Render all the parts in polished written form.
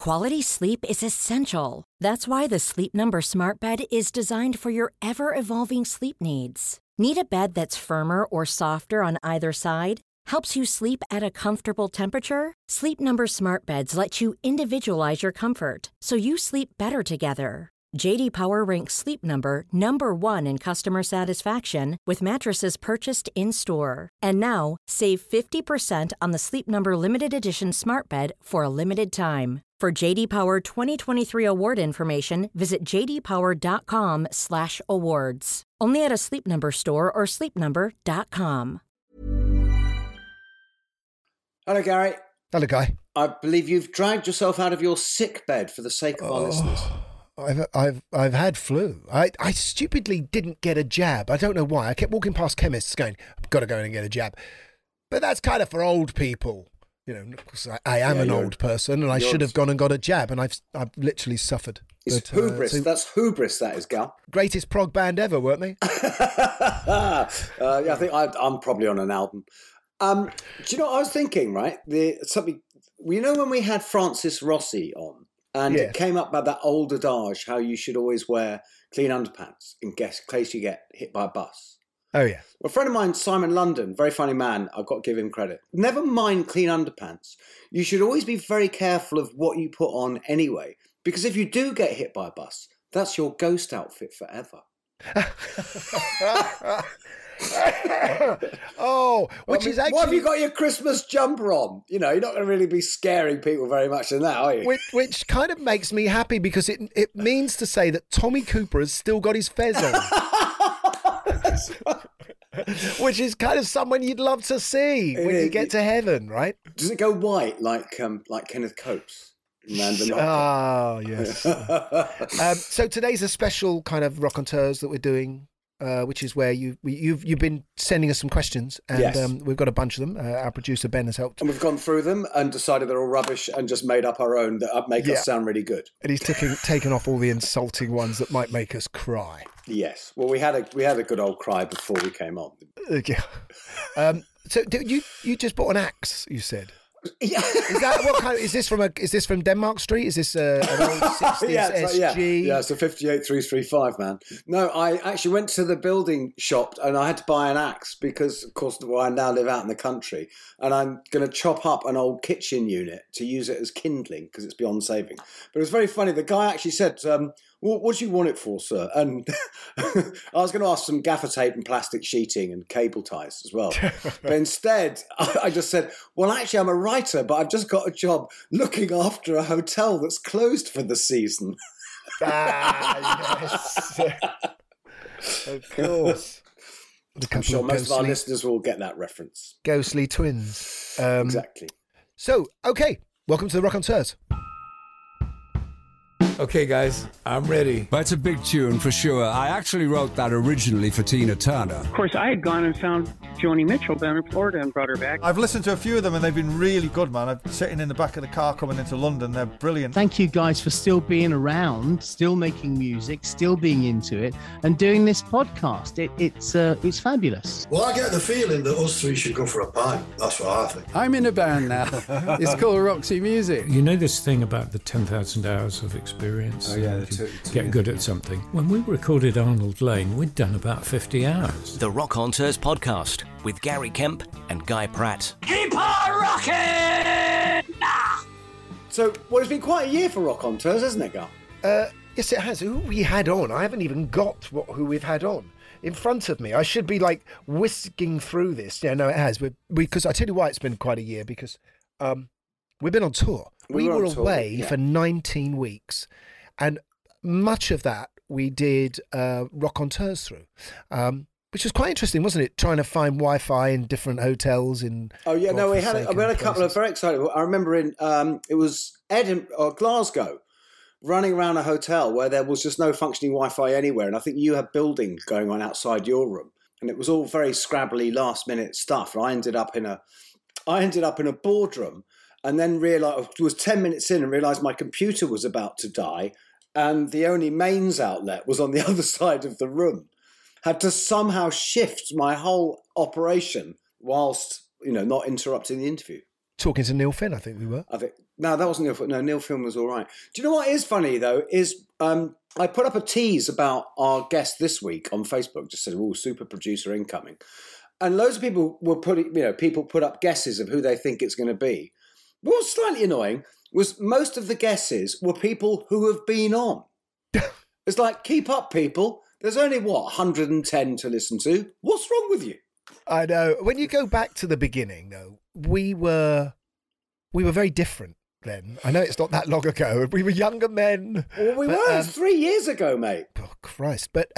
Quality sleep is essential. That's why the Sleep Number Smart Bed is designed for your ever-evolving sleep needs. Need a bed that's firmer or softer on either side? Helps you sleep at a comfortable temperature? Sleep Number Smart Beds let you individualize your comfort, so you sleep better together. J.D. Power ranks Sleep Number number 1 in customer satisfaction with mattresses purchased in-store. And now, save 50% on the Sleep Number Limited Edition Smart Bed for a limited time. For J.D. Power 2023 award information, visit jdpower.com/awards. Only at a Sleep Number store or sleepnumber.com. Hello, Gary. Hello, Guy. I believe you've dragged yourself out of your sick bed for the sake of our listeners. I've had flu. I stupidly didn't get a jab. I don't know why. I kept walking past chemists going, I've got to go in and get a jab. But that's kind of for old people. You know, because I am an old person and I should have gone and got a jab, and I've literally suffered. It's hubris. That's hubris, that is, Gal. Greatest prog band ever, weren't they? Yeah, I think I'm probably on an album. Do you know what I was thinking, right? Something, when we had Francis Rossi on, and it came up about that old adage, how you should always wear clean underpants in case you get hit by a bus. Oh, yeah. Well, a friend of mine, Simon London, very funny man, I've got to give him credit. Never mind clean underpants. You should always be very careful of what you put on anyway, because if you do get hit by a bus, that's your ghost outfit forever. Which is actually... What have you got your Christmas jumper on? You know, you're not going to really be scaring people very much in that, are you? Which kind of makes me happy, because it means to say that Tommy Cooper has still got his fez on. Which is kind of someone you'd love to see when you get to heaven, right? Does it go white like Kenneth Coates? Oh, yes. So today's a special kind of raconteurs that we're doing, which is where you've been sending us some questions, and we've got a bunch of them. Our producer Ben has helped, and we've gone through them and decided they're all rubbish and just made up our own that make us sound really good. And he's taken off all the insulting ones that might make us cry. Yes, well, we had a good old cry before we came on. Yeah. So you just bought an axe? You said. Yeah. Is that what kind? Is this from Denmark Street? Is this an old 60s SG? Yeah, it's a 58 335, man. No, I actually went to the building shop and I had to buy an axe because, of course, I now live out in the country, and I'm going to chop up an old kitchen unit to use it as kindling because it's beyond saving. But it was very funny. The guy actually said, what do you want it for, sir? And I was going to ask some gaffer tape and plastic sheeting and cable ties as well. But instead, I just said, well, actually, I'm a writer, but I've just got a job looking after a hotel that's closed for the season. Yes. Of course. I'm sure most of our listeners will get that reference. Ghostly twins. Exactly. So, okay. Welcome to the Raconteurs. Okay, guys, I'm ready. That's a big tune for sure. I actually wrote that originally for Tina Turner. Of course, I had gone and found Joni Mitchell down in Florida and brought her back. I've listened to a few of them and they've been really good, man. I'm sitting in the back of the car coming into London. They're brilliant. Thank you guys for still being around, still making music, still being into it, and doing this podcast. It's fabulous. Well, I get the feeling that us three should go for a pint. That's what I think. I'm in a band now. It's called Roxy Music. You know this thing about the 10,000 hours of experience? Oh, yeah. Get good at something. When we recorded Arnold Lane, we'd done about 50 hours. The Raconteurs podcast with Gary Kemp and Guy Pratt. Keep on rocking! So, well, it's been quite a year for Raconteurs, hasn't it, Guy? Yes, it has. Who we had on? I haven't even got who we've had on in front of me. I should be like whisking through this. Yeah, no, it has. Because I tell you why it's been quite a year, because we've been on tour. We were away for 19 weeks, and much of that we did Raconteurs through, which was quite interesting, wasn't it? Trying to find Wi-Fi in different hotels in. Oh yeah, no, we had a couple of very exciting. I remember in it was Edinburgh or Glasgow, running around a hotel where there was just no functioning Wi-Fi anywhere, and I think you had building going on outside your room, and it was all very scrabbly, last-minute stuff. And I ended up in a boardroom. And then realised, was 10 minutes in and realised my computer was about to die and the only mains outlet was on the other side of the room. Had to somehow shift my whole operation whilst, not interrupting the interview. Talking to Neil Finn, I think we were. No, that wasn't Neil Film. No, Neil Film was all right. Do you know what is funny, though, is I put up a tease about our guest this week on Facebook, just said, super producer incoming. And loads of people were people put up guesses of who they think it's going to be. What was slightly annoying was most of the guesses were people who have been on. It's like, keep up, people. There's only, 110 to listen to. What's wrong with you? I know. When you go back to the beginning, though, we were very different then. I know it's not that long ago. We were younger men. Well, we were. It's 3 years ago, mate. Oh, Christ. But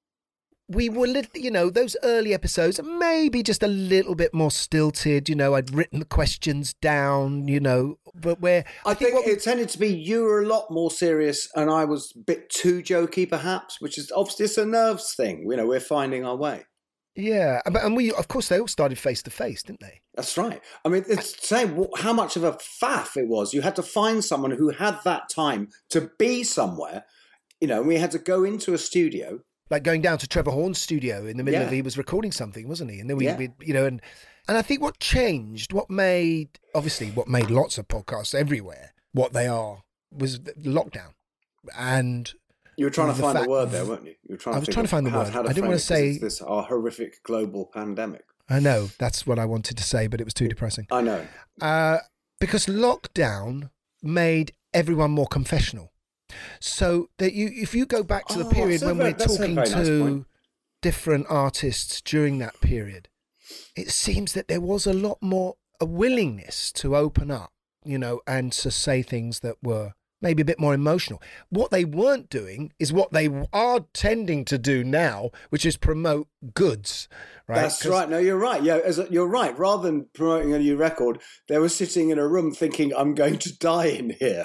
we were, those early episodes, maybe just a little bit more stilted. I'd written the questions down, but where... I think it tended to be you were a lot more serious and I was a bit too jokey, perhaps, which is obviously it's a nerves thing. We're finding our way. Yeah, and we, of course, they all started face to face, didn't they? That's right. I mean, it's saying how much of a faff it was. You had to find someone who had that time to be somewhere, and we had to go into a studio. Like going down to Trevor Horn's studio in the middle of, he was recording something, wasn't he? And then we and I think what changed, what made lots of podcasts everywhere what they are, was lockdown. And you were trying to find the word there, weren't you? I was trying to find the word. I didn't want to say this our horrific global pandemic. I know, that's what I wanted to say, but it was too depressing. I know. Because lockdown made everyone more confessional. So that if you go back to the period when we're talking to different artists during that period, it seems that there was a lot more a willingness to open up, and to say things that were maybe a bit more emotional. What they weren't doing is what they are tending to do now, which is promote goods. Right? That's right. No, you're right. Yeah, you're right. Rather than promoting a new record, they were sitting in a room thinking, I'm going to die in here.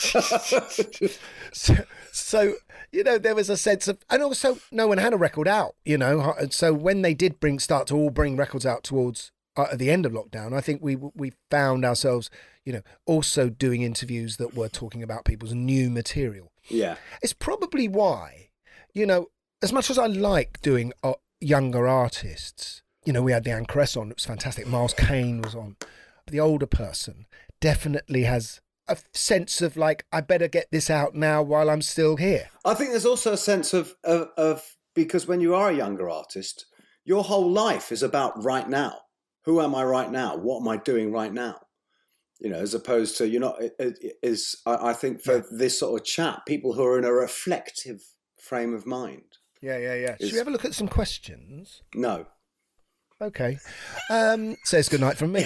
So, there was a sense of, and also no one had a record out, So when they did start to all bring records out towards at the end of lockdown, I think we found ourselves, also doing interviews that were talking about people's new material. Yeah. It's probably why, as much as I like doing younger artists, we had Leanne Caress on, it was fantastic. Miles Kane was on. The older person definitely has a sense of like, I better get this out now while I'm still here. I think there's also a sense of because when you are a younger artist, your whole life is about right now. Who am I right now? What am I doing right now? As opposed to, I think for this sort of chat, people who are in a reflective frame of mind. Yeah. Should we have a look at some questions? No. Okay. Says goodnight from me.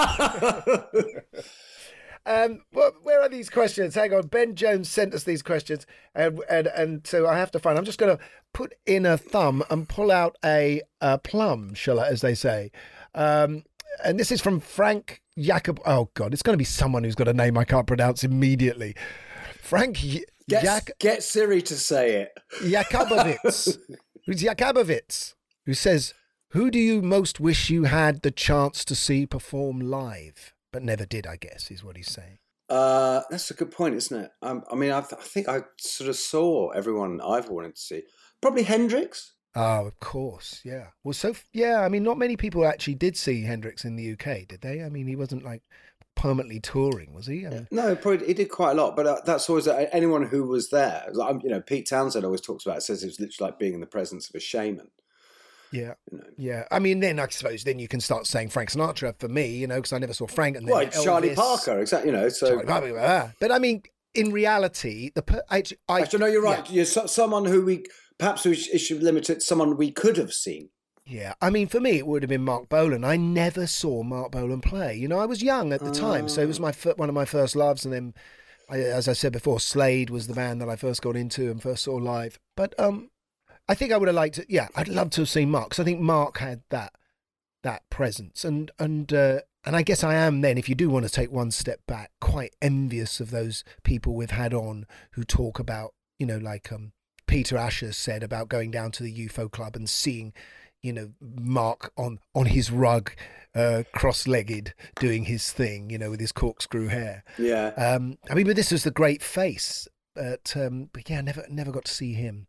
Where are these questions? Hang on. Ben Jones sent us these questions, and so I have to find. I'm just going to put in a thumb and pull out a plum, as they say. And this is from Frank Jacob. Oh God, it's going to be someone who's got a name I can't pronounce immediately. Frank. Get Siri to say it. Jakubowicz. Who's Jakubowicz? Who says, "Who do you most wish you had the chance to see perform live, but never did?" I guess is what he's saying. That's a good point, isn't it? I think I sort of saw everyone I've wanted to see. Probably Hendrix. Oh, of course, yeah. Well, not many people actually did see Hendrix in the UK, did they? I mean, he wasn't like permanently touring, was he? No, probably he did quite a lot, but that's always anyone who was there. Pete Townsend always talks about it, says it was literally like being in the presence of a shaman. Yeah, yeah. I mean, then I suppose you can start saying Frank Sinatra for me, because I never saw Frank. And then Charlie Parker, exactly. So, but I mean, in reality, actually, no, you're right. Yeah. You're someone who perhaps we should limit it. Someone we could have seen. Yeah, I mean, for me, it would have been Mark Bolan. I never saw Mark Bolan play. I was young at the time, so it was one of my first loves. And then, as I said before, Slade was the band that I first got into and first saw live. But I think I would have liked it. Yeah, I'd love to have seen Mark, because I think Mark had that presence. And I guess I am then, if you do want to take one step back, quite envious of those people we've had on who talk about, like Peter Asher said about going down to the UFO club and seeing, Mark on his rug, cross-legged, doing his thing, with his corkscrew hair. Yeah. But this was the great face. But yeah, never got to see him.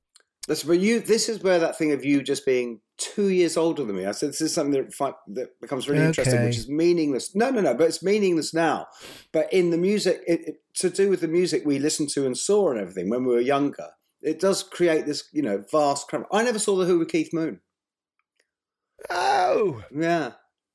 This is where that thing of you just being 2 years older than me. I said this is something that becomes really interesting, which is meaningless. No, but it's meaningless now. But in the music, to do with the music we listened to and saw and everything when we were younger, it does create this, vast crowd. I never saw The Who with Keith Moon. Oh, yeah,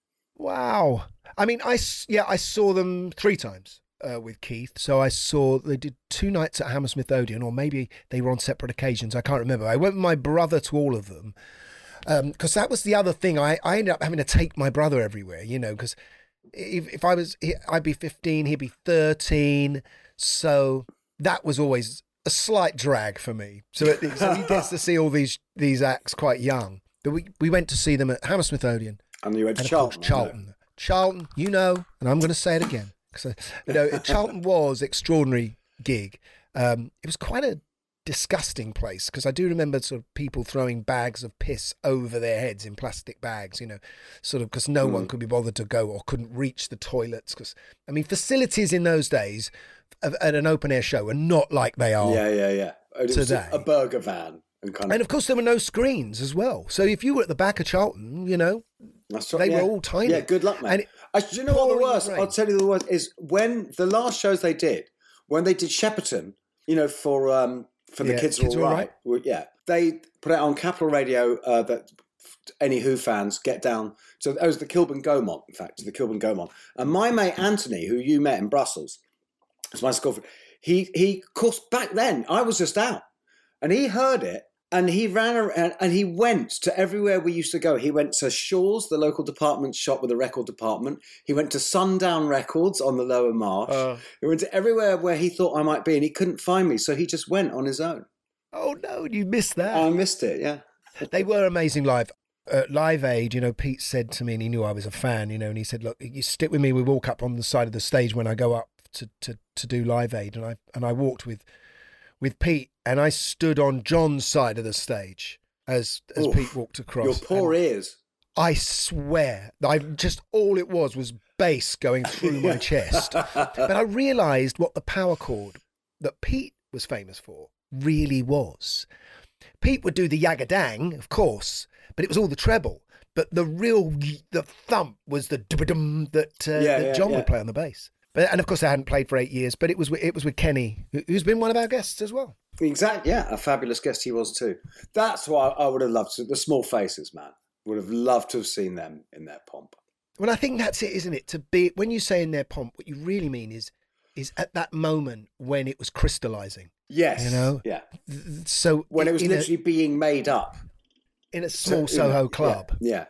wow. I mean, I saw them 3 times. With Keith. So they did 2 nights at Hammersmith Odeon, or maybe they were on separate occasions. I can't remember. I went with my brother to all of them because that was the other thing. I ended up having to take my brother everywhere, because if I'd be 15, he'd be 13. So that was always a slight drag for me. So he gets to see all these acts quite young. But we went to see them at Hammersmith Odeon. And you went to Charlton. Charlton, and I'm going to say it again. So, Charlton was extraordinary gig. It was quite a disgusting place because I do remember sort of people throwing bags of piss over their heads in plastic bags, sort of because no one could be bothered to go or couldn't reach the toilets. Because, facilities in those days at an open air show are not like they are today. It was a burger van. And of course, there were no screens as well. So if you were at the back of Charlton, That's right, they were all tiny. Yeah, good luck, mate. Do you know what the worst? I'll tell you the worst is when the last shows they did, when they did Shepperton, for the Kids Are All Right. Yeah, they put it on Capital Radio that any Who fans get down. So it was the Kilburn Gaumont, in fact, the Kilburn Gaumont. And my mate Anthony, who you met in Brussels, was my school friend. He, of course, back then I was just out, and he heard it. And he ran around and he went to everywhere we used to go. He went to Shaw's, the local department shop with a record department. He went to Sundown Records on the Lower Marsh. He went to everywhere where he thought I might be, and he couldn't find me. So he just went on his own. Oh, no, you missed that. I missed it, yeah. They were amazing live. Live Aid, Pete said to me, and he knew I was a fan, and he said, look, you stick with me. We walk up on the side of the stage when I go up to do Live Aid. And I walked with Pete, and I stood on John's side of the stage as Pete walked across. Your poor ears. I swear, all it was bass going through my chest. But I realised what the power chord that Pete was famous for really was. Pete would do the yagadang, of course, but it was all the treble. But the thump was the dum that John would play on the bass. And of course, I hadn't played for 8 years, but it was with Kenny, who's been one of our guests as well. Exactly, yeah, a fabulous guest he was too. That's why I would have loved to. The Small Faces, man, would have loved to have seen them in their pomp. Well, I think that's it, isn't it? To be when you say in their pomp, what you really mean is at that moment when it was crystallising. Yes, yeah. So when it was literally being made up in a small Soho club. Yeah,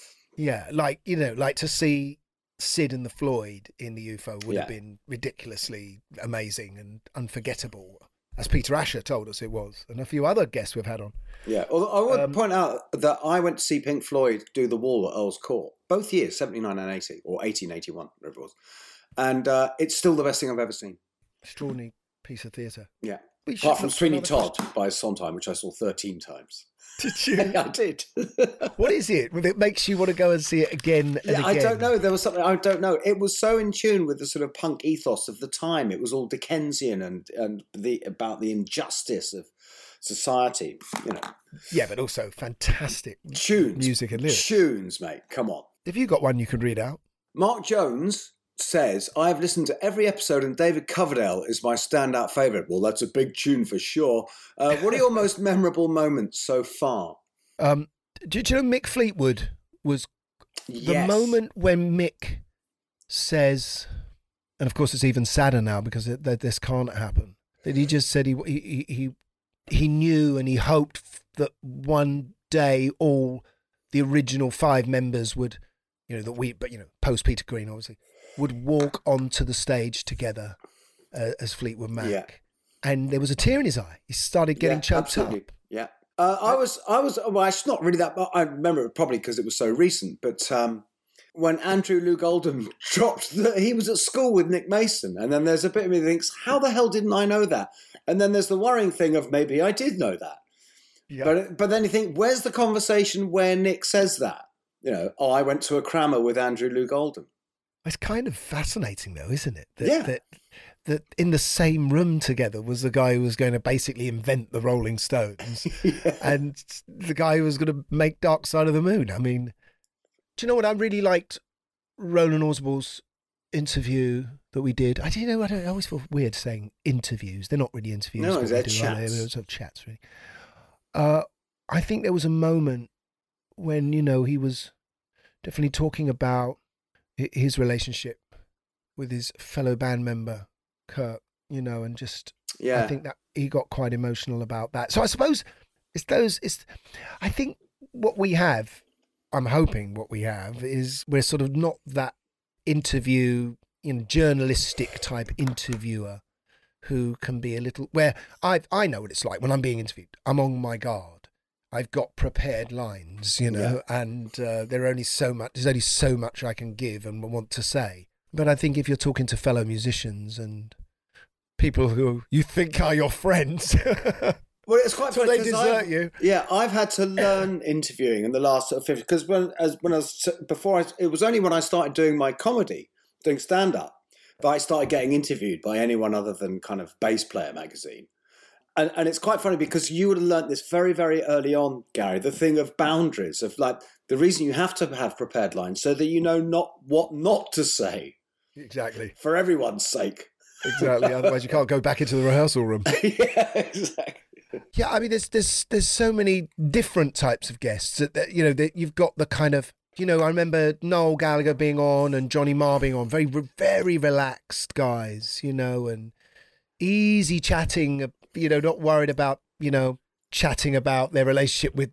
like to see Sid and the Floyd in the UFO would have been ridiculously amazing and unforgettable, as Peter Asher told us it was, and a few other guests we've had on. Yeah, although I would point out that I went to see Pink Floyd do The Wall at Earl's Court, both years, 79 and 80, or 80 and 81, whatever it was. And it's still the best thing I've ever seen. Extraordinary piece of theatre. Yeah. Apart from Sweeney Todd by Sondheim, which I saw 13 times. Did you? I did. What is it that makes you want to go and see it again and again? I don't know. There was something, I don't know. It was so in tune with the sort of punk ethos of the time. It was all Dickensian and about the injustice of society, Yeah, but also fantastic tunes, music and lyrics. Tunes, mate. Come on. Have you got one you could read out? Mark Jones says, I have listened to every episode and David Coverdale is my standout favourite. Well, that's a big tune for sure. What are your most memorable moments so far? Do you know Mick Fleetwood was the moment when Mick says, and of course it's even sadder now because this can't happen, that he just said he knew and he hoped that one day all the original 5 members would, post Peter Green obviously, would walk onto the stage together as Fleetwood Mac. Yeah. And there was a tear in his eye. He started getting choked up. Yeah. I was, well, it's not really that, I remember it probably because it was so recent, but when Andrew Loog Oldham dropped, he was at school with Nick Mason. And then there's a bit of me that thinks, how the hell didn't I know that? And then there's the worrying thing of maybe I did know that. Yeah. But then you think, where's the conversation where Nick says that? I went to a crammer with Andrew Loog Oldham. It's kind of fascinating, though, isn't it? that in the same room together was the guy who was going to basically invent the Rolling Stones and the guy who was going to make Dark Side of the Moon. I mean, do you know what? I really liked Roland Orzabal's interview that we did. I always feel weird saying interviews. They're not really interviews. No, they're chats. They were sort of chats, really. I think there was a moment when, he was definitely talking about his relationship with his fellow band member, Kirk, and just, I think that he got quite emotional about that. So I suppose I think what we have, I'm hoping what we have is we're sort of not that interview, journalistic type interviewer who can be a little, where I know what it's like when I'm being interviewed. I'm on my guard. I've got prepared lines, and there's only so much I can give and want to say. But I think if you're talking to fellow musicians and people who you think are your friends, well, it's quite funny. They desert you. Yeah, I've had to learn interviewing in the last 50, because it was only when I started doing my comedy, doing stand-up, that I started getting interviewed by anyone other than kind of Bass Player magazine. And it's quite funny because you would have learnt this very, very early on, Gary, the thing of boundaries, of like the reason you have to have prepared lines so that you know not what not to say. Exactly. For everyone's sake. Exactly. Otherwise you can't go back into the rehearsal room. Yeah, exactly. Yeah, I mean, there's so many different types of guests that you've got the kind of, I remember Noel Gallagher being on and Johnny Marr being on, very, very relaxed guys, and easy chatting, not worried about, chatting about their relationship with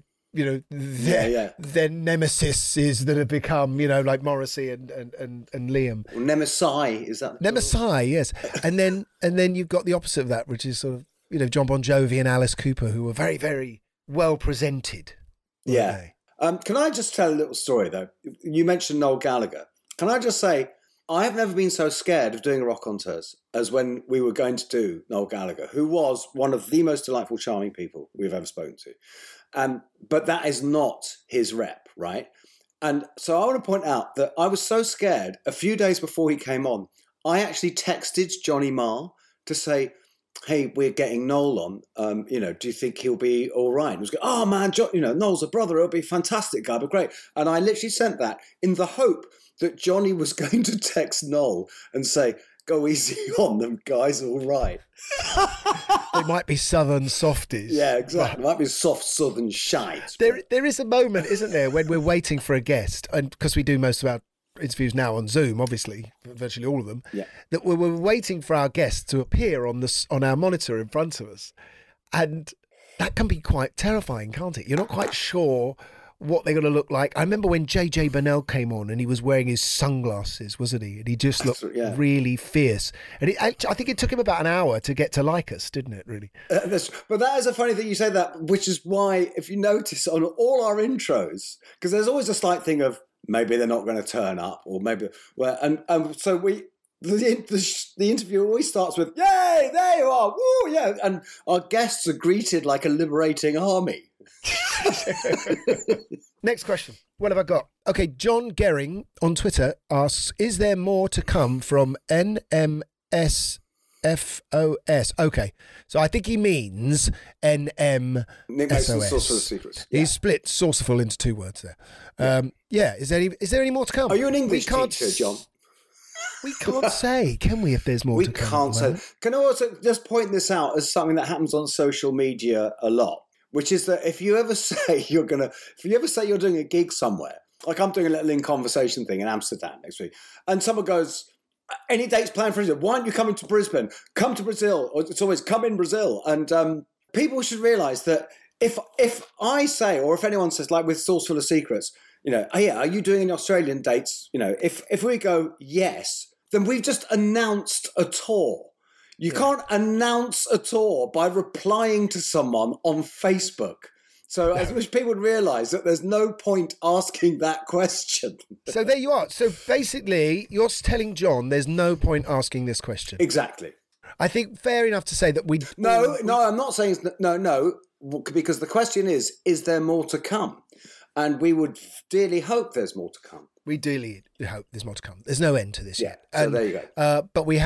their nemesis that have become, like Morrissey and Liam. Well, Nemesis, is that? Nemesis, yes. and then you've got the opposite of that, which is sort of, John Bon Jovi and Alice Cooper, who were very, very well presented. Yeah. Can I just tell a little story, though? You mentioned Noel Gallagher. Can I just say, I have never been so scared of doing a raconteurs as when we were going to do Noel Gallagher, who was one of the most delightful, charming people we've ever spoken to. But that is not his rep, right? And so I want to point out that I was so scared, a few days before he came on, I actually texted Johnny Marr to say, hey, we're getting Noel on, do you think he'll be all right? And he was going, oh man, Noel's a brother, it'll be fantastic, guy, but great. And I literally sent that in the hope that Johnny was going to text Noel and say, go easy on them, guys, all right. They might be southern softies. Yeah, exactly. Might be soft southern shite. There is a moment, isn't there, when we're waiting for a guest, and because we do most of our interviews now on Zoom, obviously, virtually all of them, that we're waiting for our guest to appear on our monitor in front of us. And that can be quite terrifying, can't it? You're not quite sure what they're going to look like. I remember when JJ Burnell came on and he was wearing his sunglasses, wasn't he? And he just looked really fierce. And I think it took him about an hour to get to like us, didn't it, really? But that is a funny thing you say that, which is why, if you notice on all our intros, because there's always a slight thing of maybe they're not going to turn up, or maybe, so the interview always starts with, yay, there you are, woo, yeah. And our guests are greeted like a liberating army. Next question. What have I got? Okay, John Gehring on Twitter asks, is there more to come from NMSFOS? Okay, so I think he means NMSOS. Nick Mason's Saucerful of Secrets. He's split Saucerful into two words there. Is there any more to come? Are you an English teacher, John? We can't say, can we, if there's more to come? We can't say. Can I also just point this out as something that happens on social media a lot? Which is that if you ever say you're doing a gig somewhere, like I'm doing a little In Conversation thing in Amsterdam next week, and someone goes, any dates planned for Brazil? Why aren't you coming to Brisbane? Come to Brazil. Or it's always come in Brazil. And people should realise that if I say, or if anyone says, like with Saucerful of Secrets, oh yeah, are you doing any Australian dates? If we go, yes, then we've just announced a tour. You can't announce a tour by replying to someone on Facebook. So I wish people would realise that there's no point asking that question. So there you are. So basically, you're telling John there's no point asking this question. Exactly. I think fair enough to say that we... No, I'm not saying... No, because the question is there more to come? And we would dearly hope there's more to come. We dearly hope there's more to come. There's no end to this yet. So there you go. But we have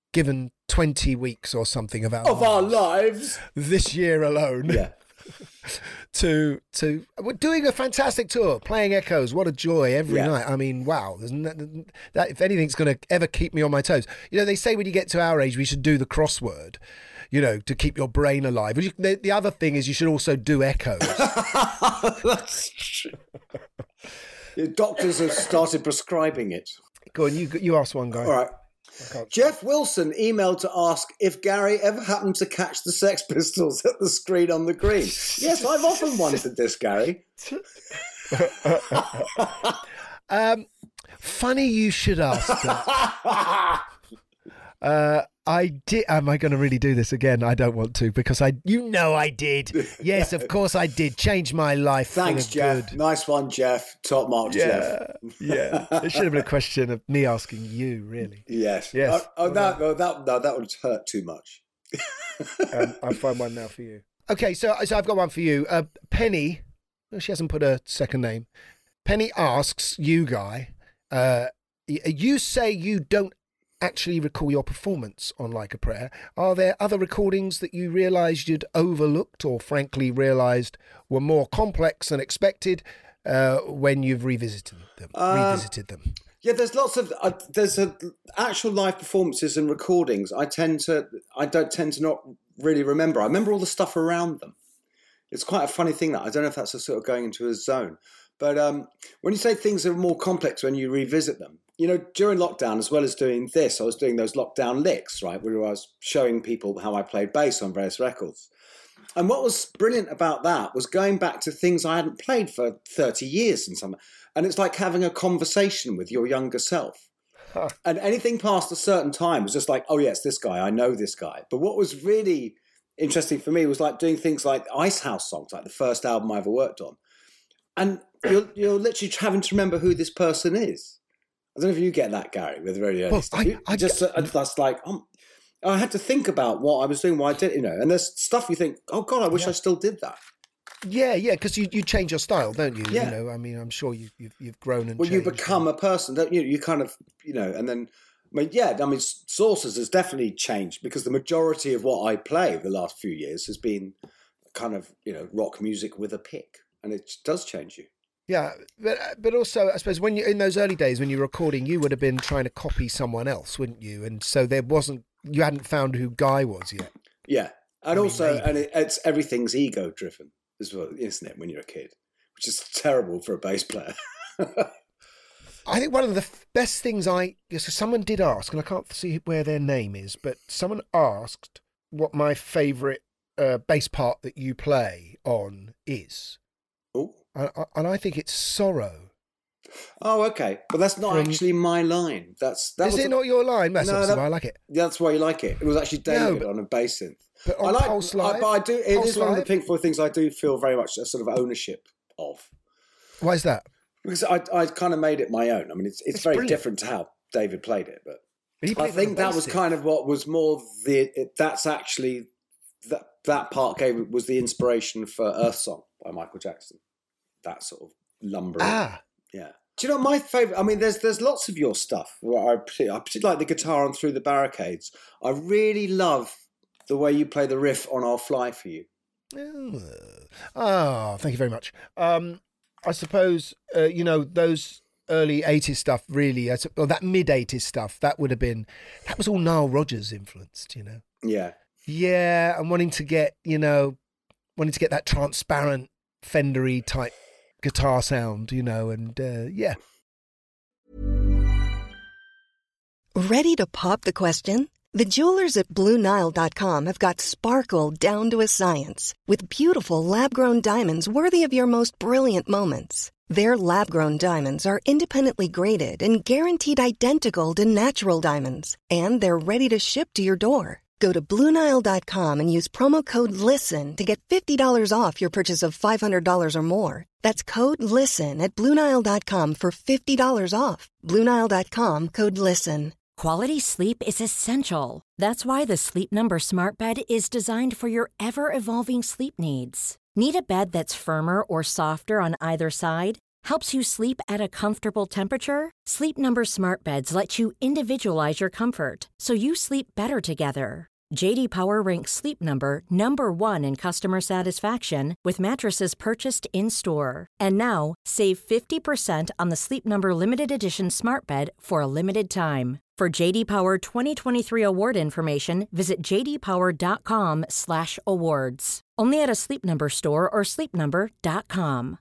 given 20 weeks or something of our lives this year alone. Yeah. to we're doing a fantastic tour, playing Echoes. What a joy every night. I mean, wow. That if anything's going to ever keep me on my toes. They say when you get to our age, we should do the crossword, to keep your brain alive. The other thing is you should also do Echoes. That's true. Doctors have started prescribing it. Go on, you ask one guy. All right. Jeff Wilson emailed to ask if Gary ever happened to catch the Sex Pistols at the Screen on the Green. Yes, I've often wondered this, Gary. Funny you should ask that. I did. Am I going to really do this again? I don't want to because I did. Yes, of course I did. Change my life. Thanks, Jeff. Good. Nice one, Jeff. Top mark, Jeff. Yeah. It should have been a question of me asking you, really. Yes. Yes. That would hurt too much. I'll find one now for you. Okay, so I've got one for you. Penny, she hasn't put a second name. Penny asks you, Guy, you say you don't actually recall your performance on Like a Prayer. Are there other recordings that you realised you'd overlooked or frankly realised were more complex than expected when you've revisited them? Yeah, there's lots of actual live performances and recordings. I don't tend to not really remember. I remember all the stuff around them. It's quite a funny thing that I don't know if that's a sort of going into a zone. But when you say things are more complex when you revisit them, during lockdown, as well as doing this, I was doing those lockdown licks, right, where I was showing people how I played bass on various records. And what was brilliant about that was going back to things I hadn't played for 30 years in some. And it's like having a conversation with your younger self. Huh. And anything past a certain time was just like, oh, yes, this guy, I know this guy. But what was really interesting for me was like doing things like Ice House songs, like the first album I ever worked on. And you're literally having to remember who this person is. I don't know if you get that, Gary, with very early stuff. I had to think about what I was doing, why I did, and there's stuff you think, oh God, I wish I still did that. Yeah, because you change your style, don't you? Yeah. I'm sure you've grown and changed. You become a person, don't you? You kind of, and then, Sources has definitely changed because the majority of what I play the last few years has been kind of, rock music with a pick, and it does change you. Yeah, but also, I suppose, when you in those early days when you were recording, you would have been trying to copy someone else, wouldn't you? And so you hadn't found who Guy was yet. Yeah, and it's everything's ego driven as well, isn't it? When you're a kid, which is terrible for a bass player. I think one of the best things someone did ask, and I can't see where their name is, but someone asked what my favourite bass part that you play on is. Oh. And I think it's Sorrow. Oh, okay. But that's not actually my line. Is it not your line? That's why I like it. That's why you like it. It was actually David on a bass synth. But on Pulse Live? It is one of the Pink Floyd things I do feel very much a sort of ownership of. Why is that? Because I kind of made it my own. I mean, it's very brilliant. Different to how David played it. But I think that was kind of what was more that's actually, that part was the inspiration for Earth Song by Michael Jackson. That sort of lumbering. Yeah. Do you know my favourite? I mean, there's lots of your stuff. I particularly like the guitar on Through the Barricades. I really love the way you play the riff on I'll Fly For You. Oh, thank you very much. I suppose, those early 80s stuff really, or that mid-80s stuff, that was all Nile Rodgers influenced, Yeah. Yeah, and wanting to get that transparent, Fendery type guitar sound, and yeah. Ready to pop the question? The jewelers at BlueNile.com have got sparkle down to a science with beautiful lab-grown diamonds worthy of your most brilliant moments. Their lab-grown diamonds are independently graded and guaranteed identical to natural diamonds, and they're ready to ship to your door. Go to BlueNile.com and use promo code LISTEN to get $50 off your purchase of $500 or more. That's code LISTEN at BlueNile.com for $50 off. BlueNile.com, code LISTEN. Quality sleep is essential. That's why the Sleep Number Smart Bed is designed for your ever-evolving sleep needs. Need a bed that's firmer or softer on either side? Helps you sleep at a comfortable temperature? Sleep Number Smart Beds let you individualize your comfort so you sleep better together. J.D. Power ranks Sleep Number number 1 in customer satisfaction with mattresses purchased in-store. And now, save 50% on the Sleep Number Limited Edition Smart Bed for a limited time. For J.D. Power 2023 award information, visit jdpower.com/awards. Only at a Sleep Number store or sleepnumber.com.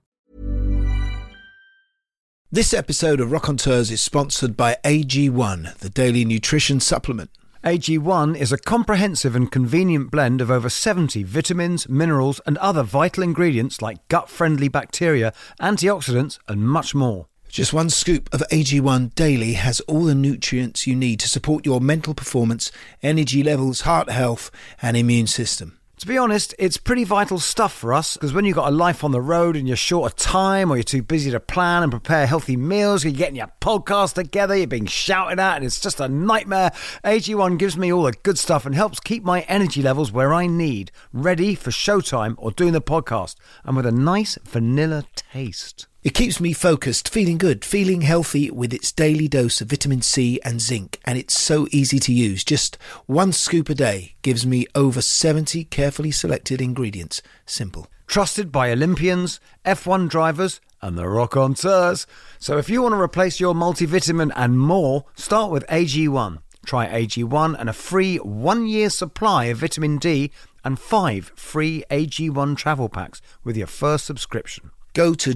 This episode of Raconteurs is sponsored by AG1, the daily nutrition supplement. AG1 is a comprehensive and convenient blend of over 70 vitamins, minerals and other vital ingredients like gut-friendly bacteria, antioxidants and much more. Just one scoop of AG1 daily has all the nutrients you need to support your mental performance, energy levels, heart health and immune system. To be honest, it's pretty vital stuff for us, because when you've got a life on the road and you're short of time, or you're too busy to plan and prepare healthy meals, you're getting your podcast together, you're being shouted at, and it's just a nightmare, AG1 gives me all the good stuff and helps keep my energy levels where I need, ready for showtime or doing the podcast, and with a nice vanilla taste. It keeps me focused, feeling good, feeling healthy with its daily dose of vitamin C and zinc, and it's so easy to use. Just one scoop a day gives me over 70 carefully selected ingredients. Simple. Trusted by Olympians, F1 drivers and the Raconteurs. So if you want to replace your multivitamin and more, start with AG1. Try AG1 and a free 1-year supply of vitamin D and 5 free AG1 travel packs with your first subscription. Go to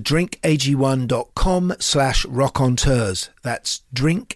drinkag1.com/raconteurs. That's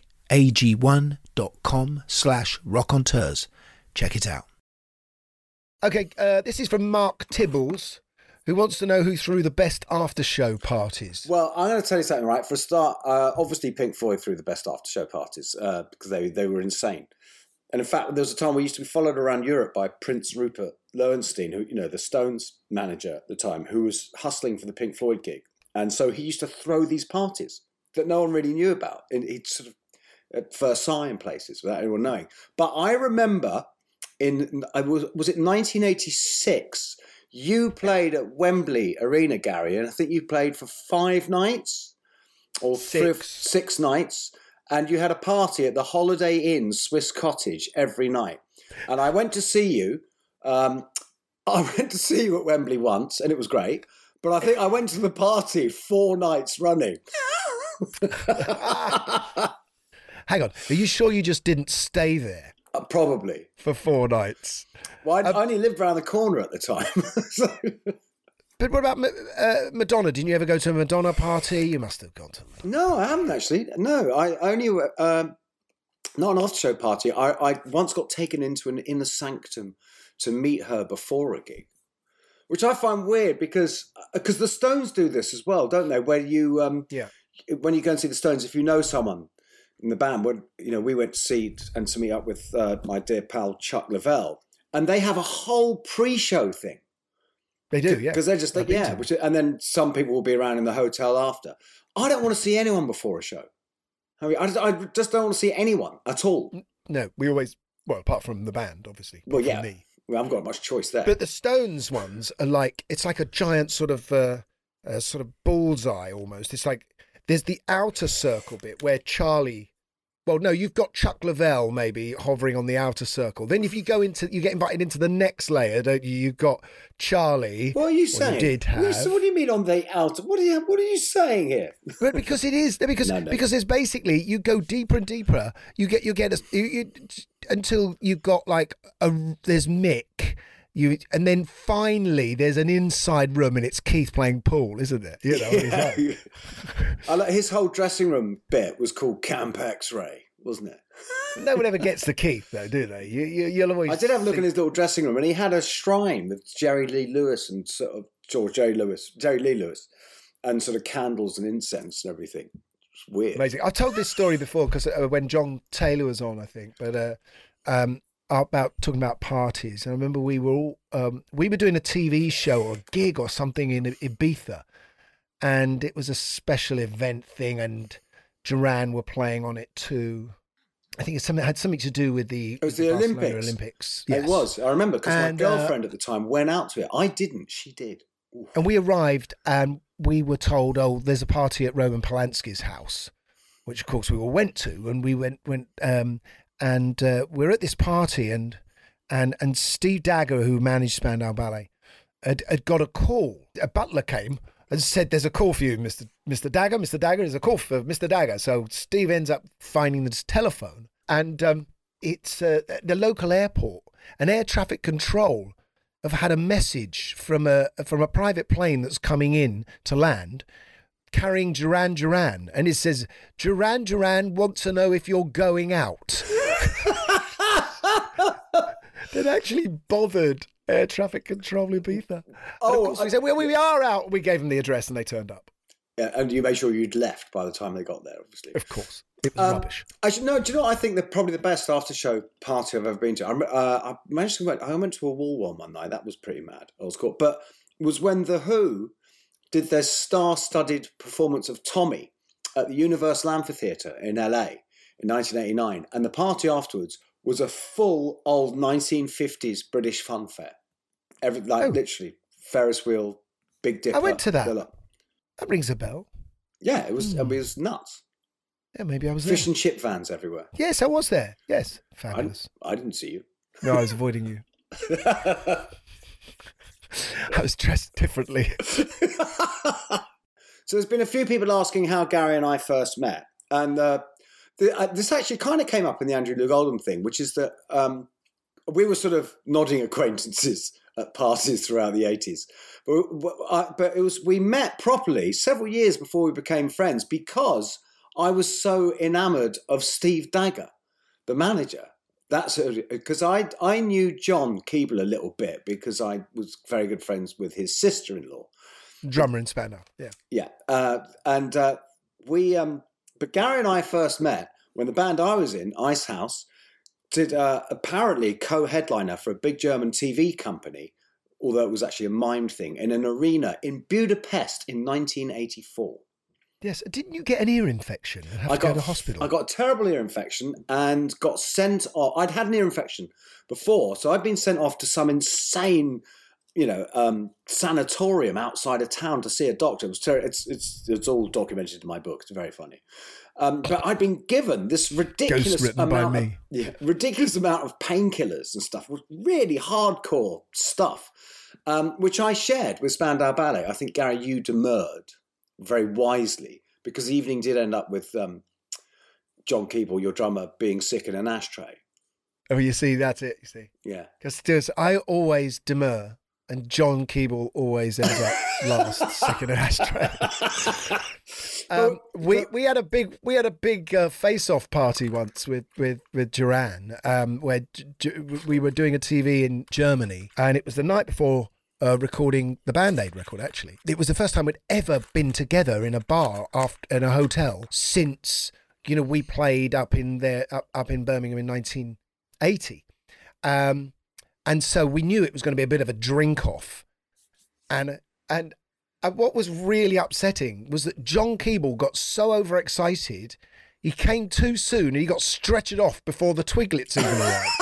drinkag1.com/raconteurs. Check it out. Okay, this is from Mark Tibbles, who wants to know who threw the best after-show parties. Well, I'm going to tell you something, right? For a start, obviously Pink Floyd threw the best after-show parties because they were insane. And in fact, there was a time we used to be followed around Europe by Prince Rupert Lowenstein, who, the Stones manager at the time, who was hustling for the Pink Floyd gig. And so he used to throw these parties that no one really knew about. And he'd sort of at Versailles and places without anyone knowing. But I remember was it 1986? You played at Wembley Arena, Gary, and I think you played for 5 nights or 6 nights. And you had a party at the Holiday Inn Swiss Cottage every night. And I went to see you. I went to see you at Wembley once, and it was great. But I think I went to the party 4 nights running. Hang on. Are you sure you just didn't stay there? Probably. For 4 nights? Well, I only lived around the corner at the time. So... But what about Madonna? Didn't you ever go to a Madonna party? You must have gone to Madonna. No, I haven't actually. No, I only, not an after-show party. I once got taken into an inner sanctum to meet her before a gig, which I find weird because the Stones do this as well, don't they? Where you, when you go and see the Stones, if you know someone in the band, we went to see and to meet up with my dear pal Chuck Leavell, and they have a whole pre-show thing. They do, yeah. Because they're just like, and then some people will be around in the hotel after. I don't want to see anyone before a show. I mean, I just don't want to see anyone at all. No, we always, apart from the band, obviously. Well, yeah. Me. I haven't got much choice there. But the Stones ones are it's like a giant sort of bullseye almost. It's like there's the outer circle bit where Charlie... Well, no, you've got Chuck Leavell maybe hovering on the outer circle. Then if you you get invited into the next layer, don't you? You've got Charlie. What are you saying? You did have. What do you mean on the outer? What are you saying here? But because it is because there's basically you go deeper and deeper. You get until you've got there's Mick. And then finally, there's an inside room, and it's Keith playing pool, isn't it? His whole dressing room bit was called Camp X-Ray, wasn't it? No one ever gets to Keith, though, do they? You'll always. I did have a look in his little dressing room, and he had a shrine with Jerry Lee Lewis and Jerry Lee Lewis, and sort of candles and incense and everything. It's weird. Amazing. I've told this story before because when John Taylor was on, I think, but. About talking about parties, and I remember we were doing a TV show or a gig or something in Ibiza, and it was a special event thing, and Duran were playing on it too. I think it had something to do with the Olympics. Olympics. Yes. It was. I remember because my girlfriend at the time went out to it. I didn't. She did. And we arrived and we were told, oh, there's a party at Roman Polanski's house, which of course we all went to. And we went and we're at this party and Steve Dagger, who managed Spandau Ballet, had got a call. A butler came and said, there's a call for you, Mr. Dagger. Mr. Dagger, there's a call for Mr. Dagger. So Steve ends up finding this telephone and it's the local airport, and air traffic control have had a message from a private plane that's coming in to land carrying Duran Duran, and it says, Duran Duran wants to know if you're going out. They'd actually bothered air traffic control in Ibiza. Oh, we said, well, we are out. We gave them the address and they turned up. Yeah, and you made sure you'd left by the time they got there, obviously. Of course. It was rubbish. Do you know what I think probably the best after-show party I've ever been to? I went to a Wall one night. That was pretty mad. I was caught. But it was when The Who did their star-studded performance of Tommy at the Universal Amphitheatre in LA in 1989. And the party afterwards was a full old 1950s British fun fair. Literally, Ferris wheel, Big Dipper. I went to that. That rings a bell. Yeah, it was nuts. Yeah, maybe I was Fish there. and chip vans everywhere. Yes, I was there. Yes, fabulous. I didn't see you. No, I was avoiding you. I was dressed differently. So there's been a few people asking how Gary and I first met. And this actually kind of came up in the Andrew Loog Oldham thing, which is that we were sort of nodding acquaintances at parties throughout the 80s. But we met properly several years before we became friends because I was so enamoured of Steve Dagger, the manager. That's because I knew John Keeble a little bit because I was very good friends with his sister-in-law. Drummer in Spandau, yeah. Yeah. But Gary and I first met when the band I was in, Ice House, did apparently co-headliner for a big German TV company, although it was actually a mime thing, in an arena in Budapest in 1984. Yes. Didn't you get an ear infection and have to go to hospital? I got a terrible ear infection and got sent off. I'd had an ear infection before, so I'd been sent off to some insane, sanatorium outside of town to see a doctor. It was terrible. It's all documented in my book. It's very funny. But I'd been given this ridiculous amount of painkillers and stuff, really hardcore stuff, which I shared with Spandau Ballet. I think, Gary, you demurred very wisely because the evening did end up with John Keeble, your drummer, being sick in an ashtray. Oh, you see, that's it, you see. Yeah. Because I always demur and John Keeble always ends up last, sick in an ashtray. We had a big face-off party once with Duran, where we were doing a TV in Germany, and it was the night before recording the Band Aid record. Actually, it was the first time we'd ever been together in a bar in a hotel since we played up in Birmingham in 1980, and so we knew it was going to be a bit of a drink-off, and what was really upsetting was that John Keeble got so overexcited, he came too soon and he got stretchered off before the Twiglets even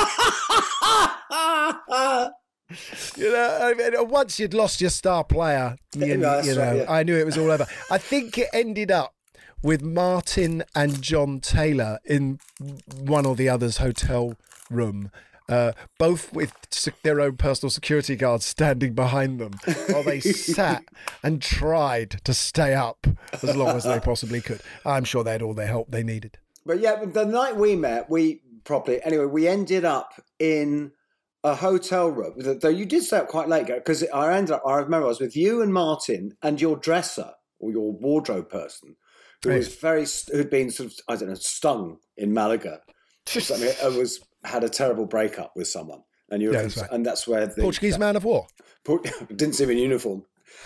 arrived. Once you'd lost your star player, I knew it was all over. I think it ended up with Martin and John Taylor in one or the other's hotel room, both with their own personal security guards standing behind them while they sat and tried to stay up as long as they possibly could. I'm sure they had all the help they needed. But yeah, the night we met, we ended up in a hotel room. Though you did stay up quite late, because I remember I was with you and Martin and your dresser or your wardrobe person, who'd been sort of, I don't know, stung in Malaga. Had a terrible breakup with someone, and and that's where the Portuguese man of war didn't see him in uniform.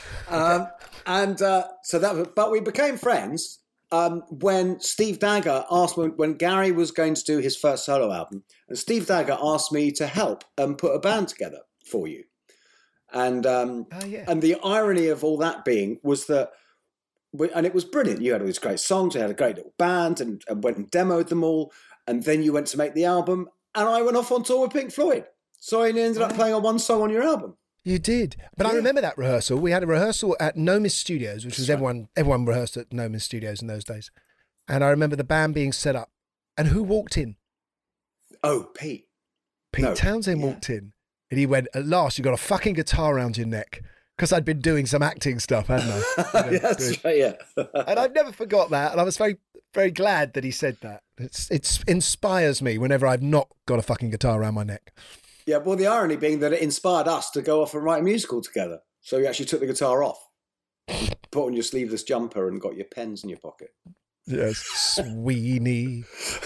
But we became friends when Steve Dagger asked when Gary was going to do his first solo album, and Steve Dagger asked me to help and put a band together for you. And and the irony of all that being was that. And it was brilliant. You had all these great songs. You had a great little band, and went and demoed them all. And then you went to make the album, and I went off on tour with Pink Floyd. So I ended up playing on one song on your album. You did. But I remember that rehearsal. We had a rehearsal at Nomis Studios, which was everyone rehearsed at Nomis Studios in those days. And I remember the band being set up. And who walked in? Oh, Pete. Pete Townsend walked in. And he went, at last, you got a fucking guitar around your neck. Because I'd been doing some acting stuff, hadn't I? That's right, yeah. And I've never forgot that. And I was very, very glad that he said that. It inspires me whenever I've not got a fucking guitar around my neck. Yeah, well, the irony being that it inspired us to go off and write a musical together. So you actually took the guitar off, put on your sleeveless jumper and got your pens in your pocket. Yes, Sweeney.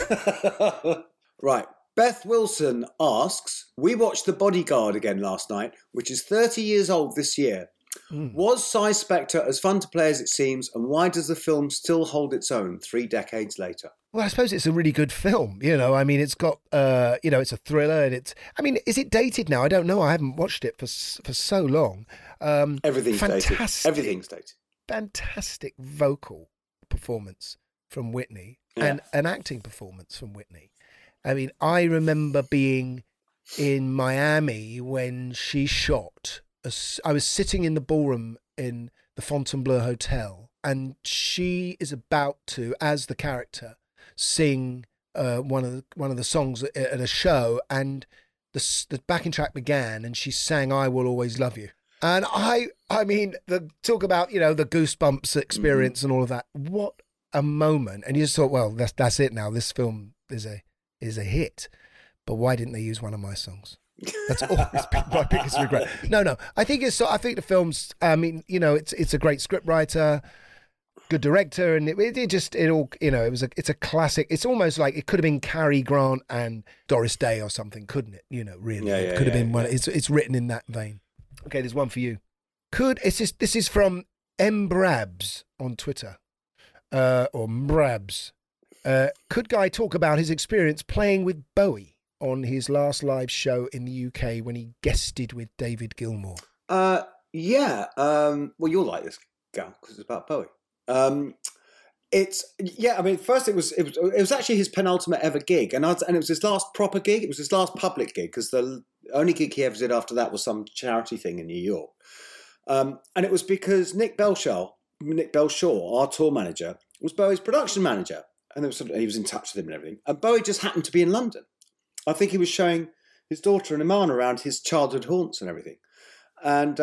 Right. Beth Wilson asks, we watched The Bodyguard again last night, which is 30 years old this year. Was Cy Spector as fun to play as it seems, and why does the film still hold its own 3 decades later? Well, I suppose it's a really good film. I mean, it's got, it's a thriller, and is it dated now? I don't know. I haven't watched it for so long. Everything's dated. Everything's dated. Fantastic vocal performance from Whitney and an acting performance from Whitney. I mean, I remember being in Miami when she shot. I was sitting in the ballroom in the Fontainebleau Hotel, and she is about to, as the character, sing one of the songs at a show, and the backing track began, and she sang "I Will Always Love You." And I mean, talk about the goosebumps experience and all of that. What a moment! And you just thought, well, that's it now. This film is a hit. But why didn't they use one of my songs? That's always been my biggest regret. No. I think the film's. I mean, it's a great scriptwriter, good director, and it's a classic. It's almost like it could have been Cary Grant and Doris Day or something, couldn't it? Really, it could have been one. It's written in that vein. Okay, there's one for you. This is from M Brabs on Twitter, or Brabs. Could Guy talk about his experience playing with Bowie on his last live show in the UK when he guested with David Gilmour? Well, you'll like this, Gal, because it's about Bowie. First it was actually his penultimate ever gig, and it was his last proper gig. It was his last public gig, because the only gig he ever did after that was some charity thing in New York. And it was because Nick Belshaw, our tour manager, was Bowie's production manager. And he was in touch with him and everything. And Bowie just happened to be in London. I think he was showing his daughter and Iman around his childhood haunts and everything. And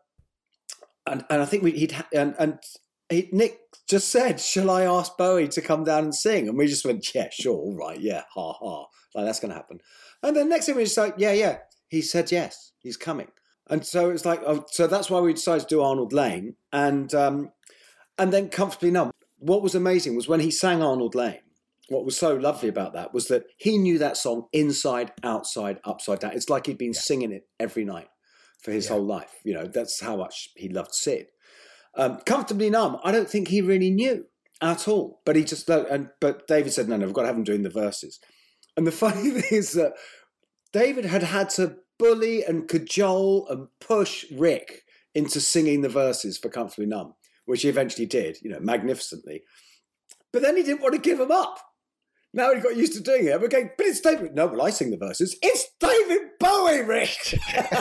I think Nick just said, "Shall I ask Bowie to come down and sing?" And we just went, "Yeah, sure, all right, yeah, ha ha, like that's going to happen." And then next thing we just like, yeah, he said yes, he's coming. And so it's like, so that's why we decided to do Arnold Lane, and then Comfortably Numb. What was amazing was when he sang Arnold Lane, what was so lovely about that was that he knew that song inside, outside, upside down. It's like he'd been singing it every night for his whole life. That's how much he loved Sid. Comfortably Numb, I don't think he really knew at all. But he just, but David said, no, we've got to have him doing the verses. And the funny thing is that David had to bully and cajole and push Rick into singing the verses for Comfortably Numb, which he eventually did, magnificently. But then he didn't want to give them up. Now he got used to doing it. We're going, but it's David. No, well, I sing the verses. It's David Bowie, Rick.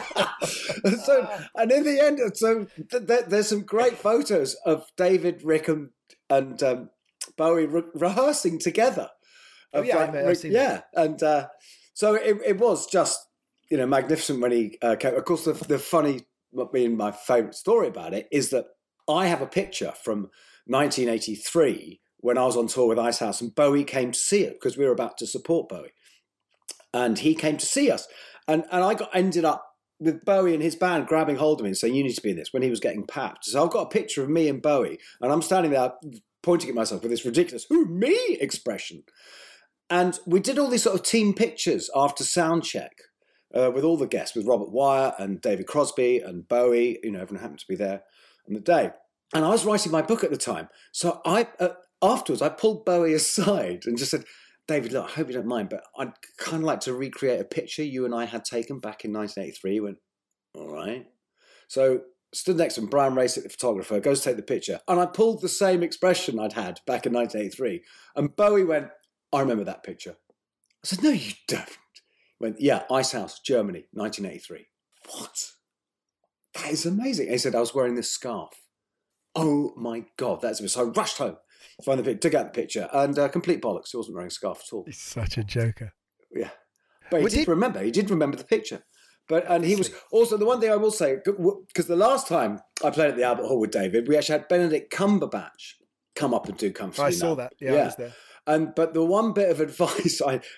And in the end, there's some great photos of David, Rick, and Bowie rehearsing together. I've seen that. And so it was just, magnificent when he came. Of course, the funny, my favourite story about it is that I have a picture from 1983 when I was on tour with Icehouse, and Bowie came to see it because we were about to support Bowie. And he came to see us. And I ended up with Bowie and his band grabbing hold of me and saying, "You need to be in this," when he was getting papped. So I've got a picture of me and Bowie, and I'm standing there pointing at myself with this ridiculous, "Who, me?" expression. And we did all these sort of team pictures after sound check with all the guests, with Robert Wyatt and David Crosby and Bowie. Everyone happened to be there on the day. And I was writing my book at the time. So afterwards, I pulled Bowie aside and just said, "David, look, I hope you don't mind, but I'd kind of like to recreate a picture you and I had taken back in 1983. He went, "All right." So stood next to him, Brian Racek, the photographer, goes to take the picture. And I pulled the same expression I'd had back in 1983. And Bowie went, "I remember that picture." I said, "No, you don't." He went, "Yeah, Icehouse, Germany, 1983. What? that is amazing. And he said, I was wearing this scarf. Oh my God, that's it. So I rushed home, found the picture, took out the picture, and complete bollocks. He wasn't wearing a scarf at all. He's such a joker. Yeah. But he did remember the picture. And he was also, the one thing I will say, because the last time I played at the Albert Hall with David, we actually had Benedict Cumberbatch come up and do Comfortably I saw Numb. that. Yeah, I was there. But the one bit of advice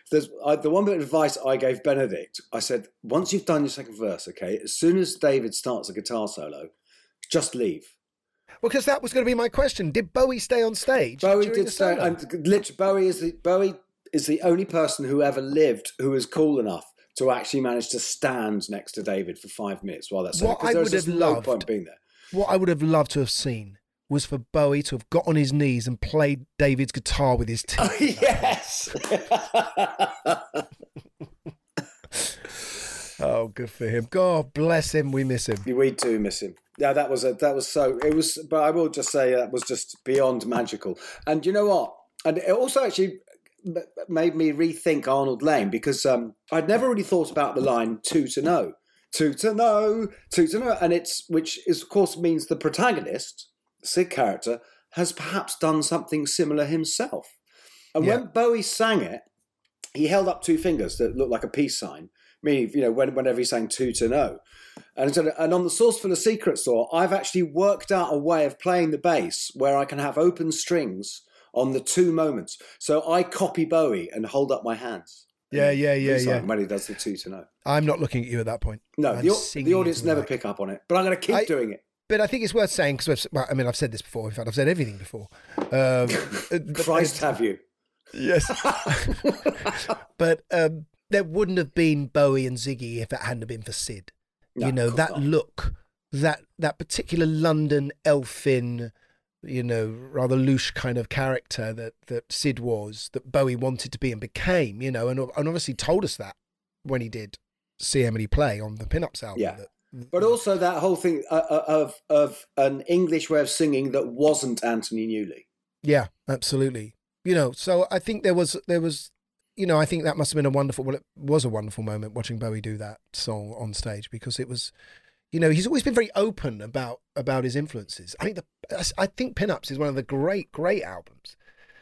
I gave Benedict, I said, once you've done your second verse, okay, as soon as David starts a guitar solo, just leave. Well, because that was going to be my question. Did Bowie stay on stage? Bowie did stay, and literally Bowie is the only person who ever lived who was cool enough to actually manage to stand next to David for 5 minutes while that's because there's just no point being there. What I would have loved to have seen was for Bowie to have got on his knees and played David's guitar with his teeth. Oh, yes. Oh, good for him. God bless him. We miss him. We do miss him. Yeah, but I will just say that was just beyond magical. And you know what? And it also actually made me rethink Arnold Layne, because I'd never really thought about the line "two to know," and which of course means the protagonist, the Sid character, has perhaps done something similar himself. And when Bowie sang it, he held up 2 fingers that looked like a peace sign, meaning whenever he sang "two to know." And on the Source Full of Secrets tour, I've actually worked out a way of playing the bass where I can have open strings on the 2 moments. So I copy Bowie and hold up my hands. Yeah. When he does the 2 to know. I'm not looking at you at that point. No, the audience never pick up on it, but I'm going to keep doing it. But I think it's worth saying, because I've said this before. In fact, I've said everything before. Christ, have you? Yes. But there wouldn't have been Bowie and Ziggy if it hadn't been for Sid. No, that look, that particular London elfin, rather louche kind of character that Sid was, that Bowie wanted to be and became, and obviously told us that when he did See Emily Play on the Pin-Ups album. Yeah. But also that whole thing of an English way of singing that wasn't Anthony Newley. Yeah, absolutely. So I think there was, I think that must have been it was a wonderful moment watching Bowie do that song on stage, because it was, he's always been very open about his influences. I think Pin-Ups is one of the great albums,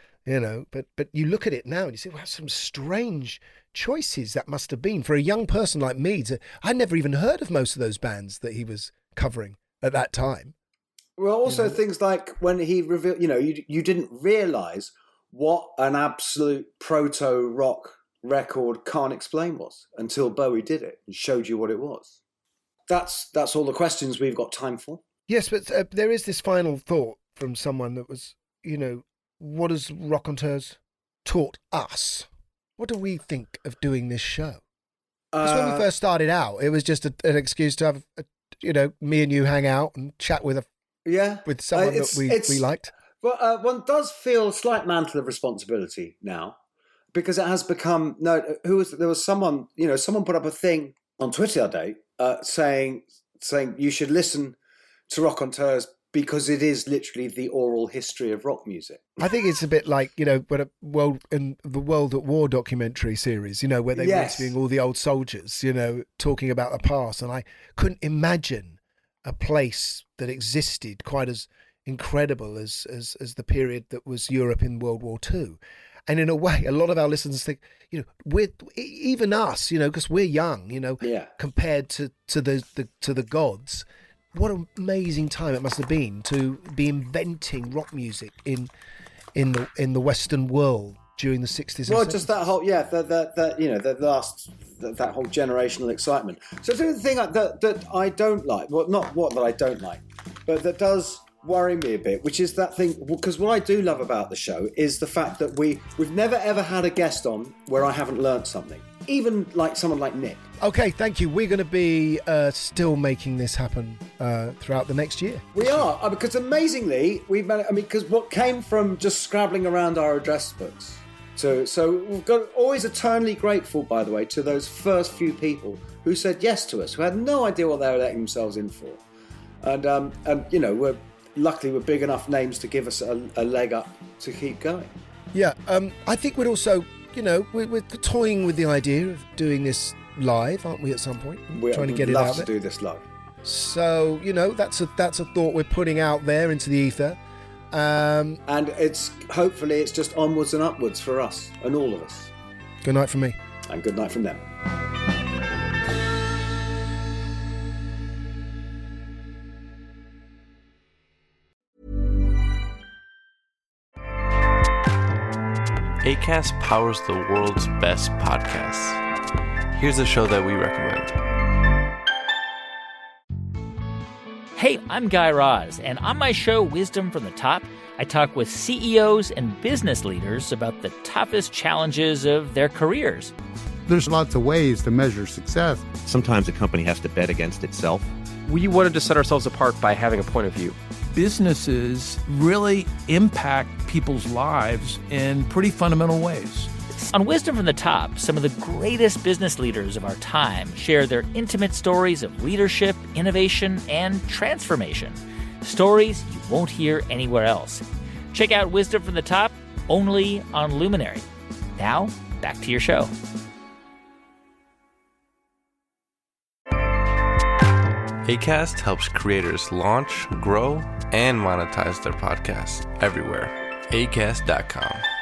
but you look at it now and you say, wow, some strange choices that must have been for a young person like me. I'd never even heard of most of those bands that he was covering at that time. Well, also things like when he revealed, you didn't realise what an absolute proto-rock record Can't Explain was until Bowie did it and showed you what it was. That's all the questions we've got time for. Yes, but there is this final thought from someone that was, what has Raconteurs taught us? What do we think of doing this show? Because when we first started out, it was just an excuse to have, me and you hang out and chat with someone that we liked. Well, one does feel a slight mantle of responsibility now, because it has become there was someone put up a thing on Twitter the other day saying you should listen to Raconteurs because it is literally the oral history of rock music. I think it's a bit like, when in the World at War documentary series, where they were interviewing all the old soldiers, talking about the past. And I couldn't imagine a place that existed quite as incredible as the period that was Europe in World War II. And in a way, a lot of our listeners think, we're even us, because we're young, compared to the gods. What an amazing time it must have been to be inventing rock music in the Western world during the 60s. Well, just that whole that whole generational excitement. So the thing that I don't like, well, not what that I don't like, but that does worry me a bit, which is that thing, because what I do love about the show is the fact that we've never ever had a guest on where I haven't learnt something, even like someone like Nick. Okay, thank you. We're going to be still making this happen throughout the next year. We are, because amazingly we've managed, because what came from just scrabbling around our address books so we've got always eternally grateful, by the way, to those first few people who said yes to us, who had no idea what they were letting themselves in for, and we're big enough names to give us a leg up to keep going. Yeah, I think we'd also, we're toying with the idea of doing this live, aren't we, at some point? We'd trying to get it love out to there. do this live. So, that's a thought we're putting out there into the ether. And hopefully it's just onwards and upwards for us and all of us. Good night from me. And good night from them. Acast powers the world's best podcasts. Here's a show that we recommend. Hey, I'm Guy Raz, and on my show, Wisdom from the Top, I talk with CEOs and business leaders about the toughest challenges of their careers. There's lots of ways to measure success. Sometimes a company has to bet against itself. We wanted to set ourselves apart by having a point of view. Businesses really impact people's lives in pretty fundamental ways. On Wisdom from the Top, some of the greatest business leaders of our time share their intimate stories of leadership, innovation, and transformation. Stories you won't hear anywhere else. Check out Wisdom from the Top, only on Luminary. Now, back to your show. Acast helps creators launch, grow, and monetize their podcasts everywhere. Acast.com.